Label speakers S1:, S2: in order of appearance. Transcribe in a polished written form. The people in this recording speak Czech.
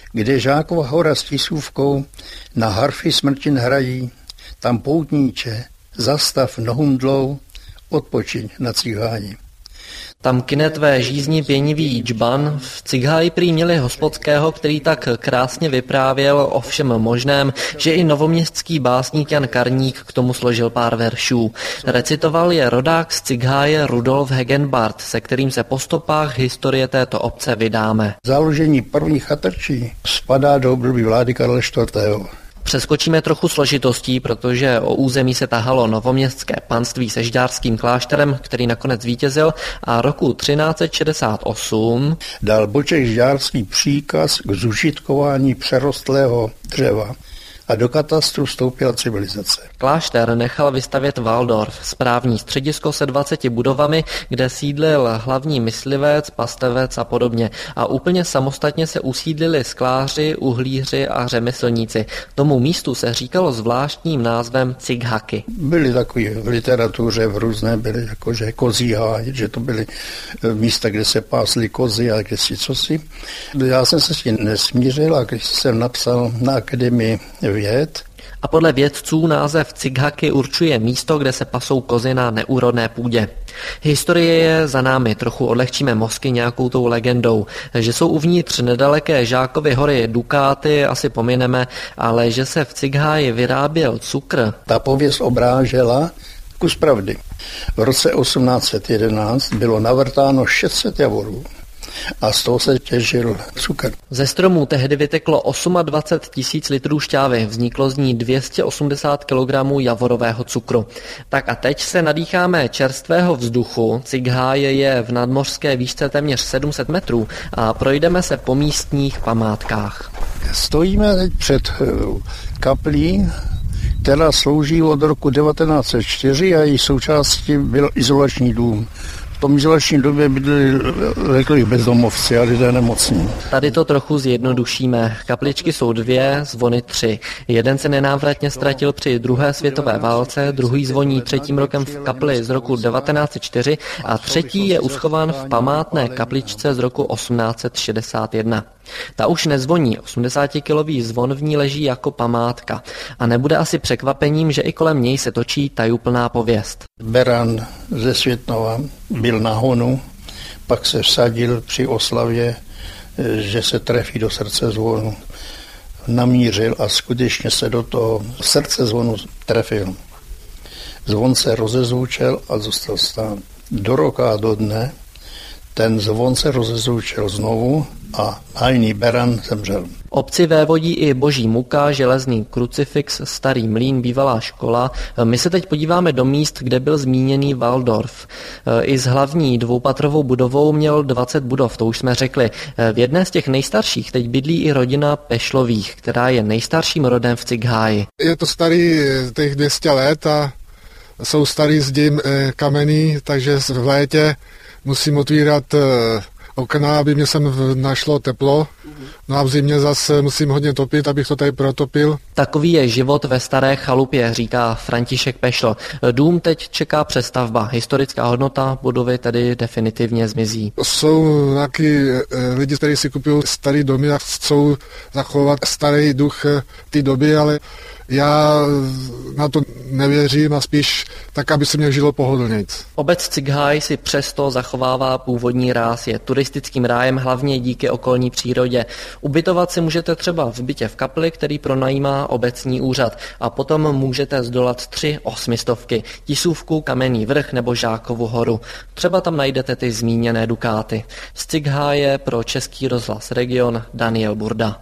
S1: kde Žákova hora s Tisůvkou na harfy smrtin hrají, tam poutníče, zastav nohundlou, odpočiň na Cigháji.
S2: Tam kyne tvé žízni pěnivý džban, v Cigháji prý měli hospodského, který tak krásně vyprávěl o všem možném, že i novoměstský básník Jan Karník k tomu složil pár veršů. Recitoval je rodák z Cigháje Rudolf Hegenbart, se kterým se po stopách historie této obce vydáme.
S1: Založení prvních chatrčí spadá do období vlády Karla IV.
S2: Přeskočíme trochu složitostí, protože o území se tahalo novoměstské panství se žďárským klášterem, který nakonec zvítězil, a roku 1368
S1: dal Boček žďárský příkaz k zužitkování přerostlého dřeva a do katastru vstoupila civilizace.
S2: Klášter nechal vystavět Waldorf, správní středisko se 20 budovami, kde sídlil hlavní myslivec, pastevec a podobně. A úplně samostatně se usídlili skláři, uhlíři a řemeslníci. Tomu místu se říkalo zvláštním názvem Cighaky.
S1: Byly takový v literatuře v různé, byly jakože kozí háj, že to byly místa, kde se pásly kozy a kde si cosi. Já jsem se s tím nesmířil a když jsem napsal na Akademii věd.
S2: A podle vědců název Cighaky určuje místo, kde se pasou kozy na neúrodné půdě. Historie je za námi, trochu odlehčíme mozky nějakou tou legendou. Že jsou uvnitř nedaleké Žákovy hory dukáty, asi pomineme, ale že se v Cigháji vyráběl cukr.
S1: Ta pověst obrážela kus pravdy. V roce 1811 bylo navrtáno 600 javorů a z toho se těžil cukr.
S2: Ze stromů tehdy vyteklo 28 000 litrů šťávy, vzniklo z ní 280 kg javorového cukru. Tak a teď se nadýcháme čerstvého vzduchu. Cigháje je v nadmořské výšce téměř 700 metrů a projdeme se po místních památkách.
S1: Stojíme teď před kaplí, která slouží od roku 1904 a její součástí byl izolační dům. V tom izolačním době byli řekli bezdomovci a lidé nemocní.
S2: Tady to trochu zjednodušíme. Kapličky jsou 2, zvony 3. Jeden se nenávratně ztratil při druhé světové válce, druhý zvoní 3. rokem v kapli z roku 1904 a třetí je uschován v památné kapličce z roku 1861. Ta už nezvoní, 80kilový zvon v ní leží jako památka. A nebude asi překvapením, že i kolem něj se točí tajuplná pověst.
S1: Beran ze Světnova byl na honu, pak se vsadil při oslavě, že se trefí do srdce zvonu. Namířil a skutečně se do toho srdce zvonu trefil. Zvon se rozezvučel a zůstal stát. Do roka a do dne ten zvon se rozezvučel znovu a hajný Beran zemřel.
S2: Obci vévodí i Boží muka, železný krucifix, starý mlýn, bývalá škola. My se teď podíváme do míst, kde byl zmíněný Waldorf. I s hlavní dvoupatrovou budovou měl 20 budov, to už jsme řekli. V jedné z těch nejstarších teď bydlí i rodina Pešlových, která je nejstarším rodem v Cigháji.
S3: Je to starý těch 200 let a jsou starý zdi kamenný, takže v létě musím otvírat okna, aby mě sem našlo teplo. No a v zimě zase musím hodně topit, abych to tady protopil.
S2: Takový je život ve staré chalupě, říká František Pešl. Dům teď čeká přestavba. Historická hodnota budovy tedy definitivně zmizí.
S3: Jsou nějaký lidi, kteří si kupují starý domy a chcou zachovat starý duch té doby, ale já na to nevěřím a spíš tak, aby se mě žilo pohodlnějc.
S2: Obec Cigháj si přesto zachovává původní ráz, je turistickým rájem hlavně díky okolní přírodě. Ubytovat si můžete třeba v bytě v kapli, který pronajímá obecní úřad, a potom můžete zdolat 3 800, Tisůvku, Kamenný vrch nebo Žákovu horu. Třeba tam najdete ty zmíněné dukáty. Z Cigháje pro Český rozhlas Region Daniel Burda.